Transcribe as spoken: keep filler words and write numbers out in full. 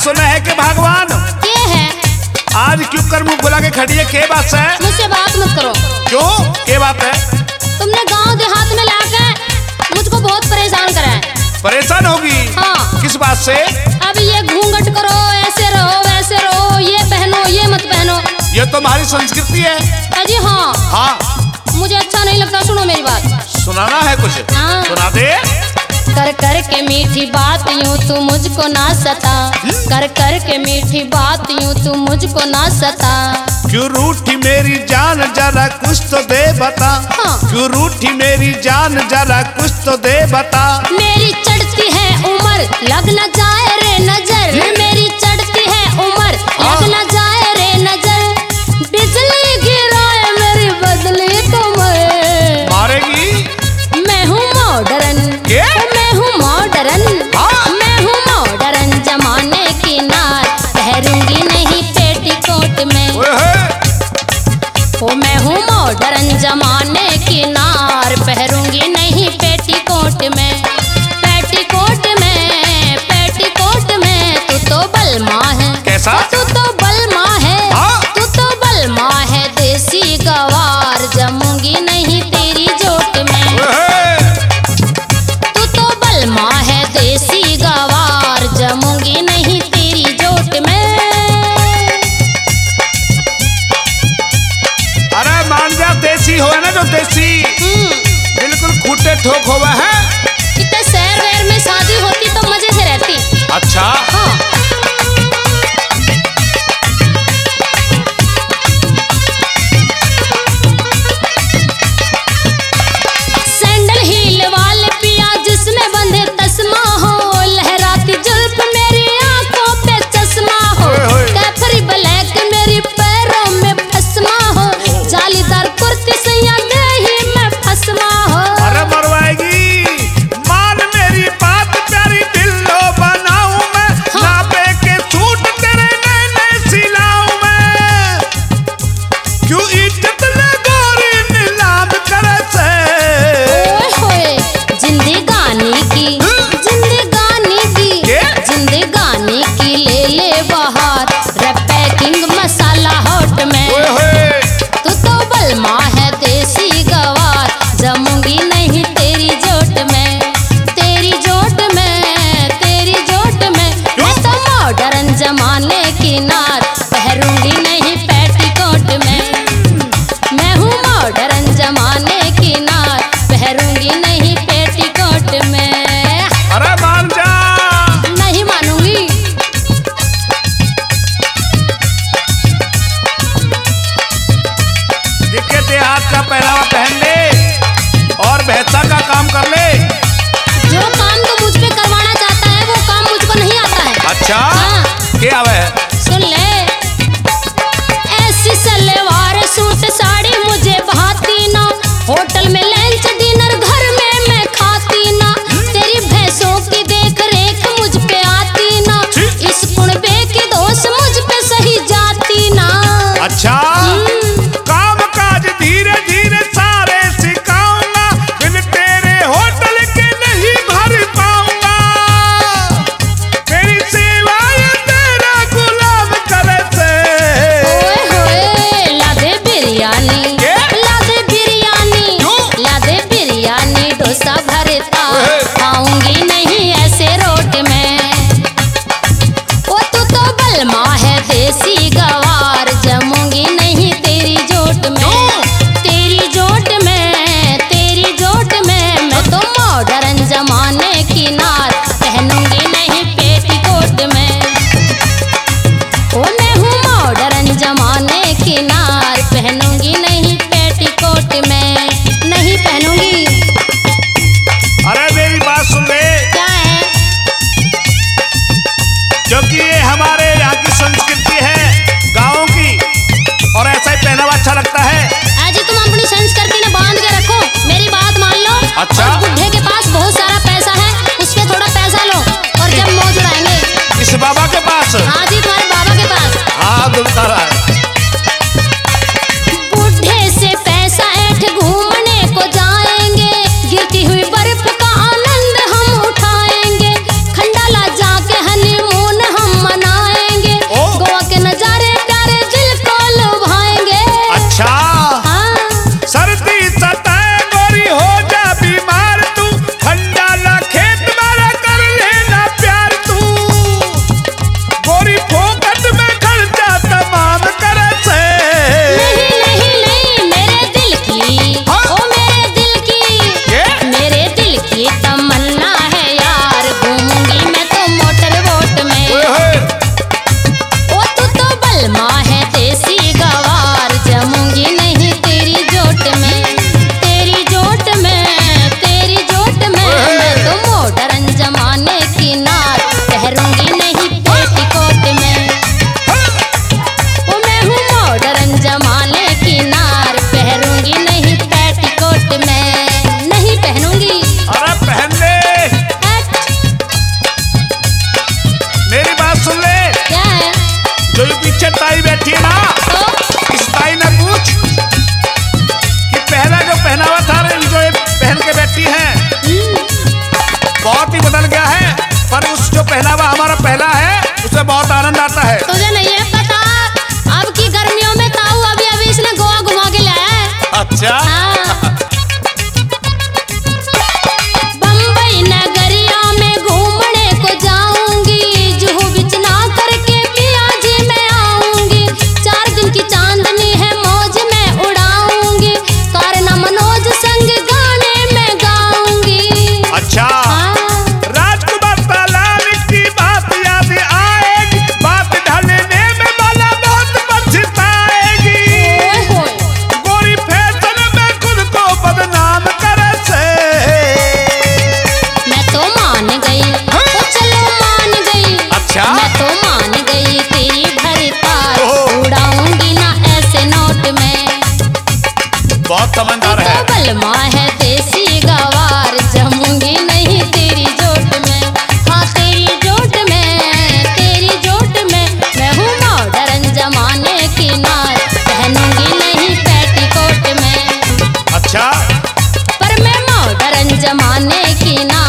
सुना है कि भगवान ये है। आज क्यों कर मुंह बुला के खड़ी है? के बात है? मुझसे बात मत करो। क्यों? के बात है? तुमने गांव देहात में लाके मुझको बहुत परेशान करा है। परेशान होगी? हाँ। किस बात से? अब ये घूंघट करो, ऐसे रहो, वैसे रहो, ये पहनो, ये मत पहनो। ये तो हमारी संस्कृति है। अजी हाँ। हाँ। मुझे अच्छा नहीं लगता। सुनो मेरी बात। सुनाना है कुछ? हाँ। सुना दे। कर कर के मीठी बात यूं तू मुझको ना सता, कर कर के मीठी बात यूं तू मुझको ना सता। क्यों रूठी मेरी जान जरा कुछ तो दे बता। हाँ। क्यों रूठी मेरी जान जरा कुछ तो दे बता। मेरी चढ़ती है उम्र लग न जाए रे नजर, मेरी चढ़ती है उम्र लग न जाए रे नजर। बिजली गिराए मेरी बदली तुम्हें मारेगी। मैं हूँ मॉडर्न, मैं हूँ मॉडर्न, मैं हूँ मॉडर्न जमाने की नार, पहरूंगी नहीं पेटीकोट में। ओ मैं हूँ मॉडर्न जमाने की नार, पहरूंगी नहीं पेटीकोट में। पेटीकोट में, पेटीकोट में तू तो बलमा है। कैसा? तू तो बलमा है। तू तो बलमा है देसी गवार, जमूंगी नहीं तेरी जोट में। तू तो बलमा है देसी गवार, जमूंगी नहीं तेरी जोट में। अरे मान जा, देसी हो ना जो देसी, बिल्कुल खूटे ठोक हुआ है। कितने शहर वहर में शादी होती तो मजे से रहती। अच्छा। हाँ। सैंडल हील वाले पिया जिसमें बंधे तस्मा हो, लहराती जुल्फ मेरी आंखों पे चश्मा हो, कैफरी ब्लैक मेरी पैरों में फसमा हो, जालीदार कुर्ती सैया दही में फसमा हो। अरे मरवाएगी। मान मेरी बात प्यारी, बिल्लो बनाऊं मैं, नापे के सूट तेरे नए नए सिलाऊं मैं। क्यों इज्जत ले गोरी नीलाम करे से। ओए होए जिंदगानी की, जिंदगानी की, जिंदगानी की ले ले बहार, पैकिंग मसाला हॉट में। तू तो बलमा है देसी गवार, जमूंगी नहीं तेरी जोट में, तेरी जोट में, तेरी जोट में। मैं तो मॉडर्न जमाने की नार, पहरूंगी नहीं पेटीकोट में। मैं हूँ मॉडर्न जमाने की नार, पहरूंगी नहीं पेटीकोट में। अरे मान जा। नहीं मानूंगी। दिखे देहात का पहनावा पहन ले और भैंसा का काम कर ले। जो काम तो मुझ पे करवाना चाहता है वो काम मुझको नहीं आता है। अच्छा। हाँ। क्या आवे? सुन ले। ऐसी सलवार सूट साड़ी मुझे भाती ना, होटल में लंच डिनर घर में मैं खाती ना, तेरी भैंसों की देख रेख मुझ पे आती ना, इस कुणबे की दोस्त मुझ पे सही जाती ना। अच्छा। काम काज धीरे धीरे सारे सिखाऊंगा, बिन तेरे होटल के नहीं भर पाऊंगा। तेरी सेवाएं तेरा गुलाम करे से। ओए होए लादे बिरयानी, लादे बिरयानी, लादे बिरयानी डोसा भरता, आऊंगी नहीं ऐसे रोट में। ओ तू तो बलमा है देसी गवार, जमूंगी नहीं तेरी जोट में, तेरी जोट में, तेरी जोट में। मैं तो मॉडर्न जमाने की नार, पहनूंगी नहीं पेटीकोट में। ओ मैं हूँ मॉडर्न जमाने की नार, पहनूंगी नहीं पेटीकोट में, नहीं पहनूंगी। अरे मेरी बात सुन ले। क्या है? क्योंकि ये हमारे यहाँ की संस्कृति है, गाँव की, और ऐसा ही पहनावा अच्छा लगता है। आज तुम अपनी संस्कृति ने बांध के रखो, मेरी बात मान लो। अच्छा। और बुढ़े के पास बहुत सारा पैसा है, उससे थोड़ा पैसा लो और जब मौज उड़ाएंगे। इस बाबा के पास? हाँ जी, तुम्हारे बाबा के पास। हाँ दुलता रहा है। बुढ़े से पैसा ऐठ घूमने को जाएंगे, गिरती हुई बर्फ का आनंद हम उठाएंगे, खंडाला जाके हनीमून हम मना जमाने की ना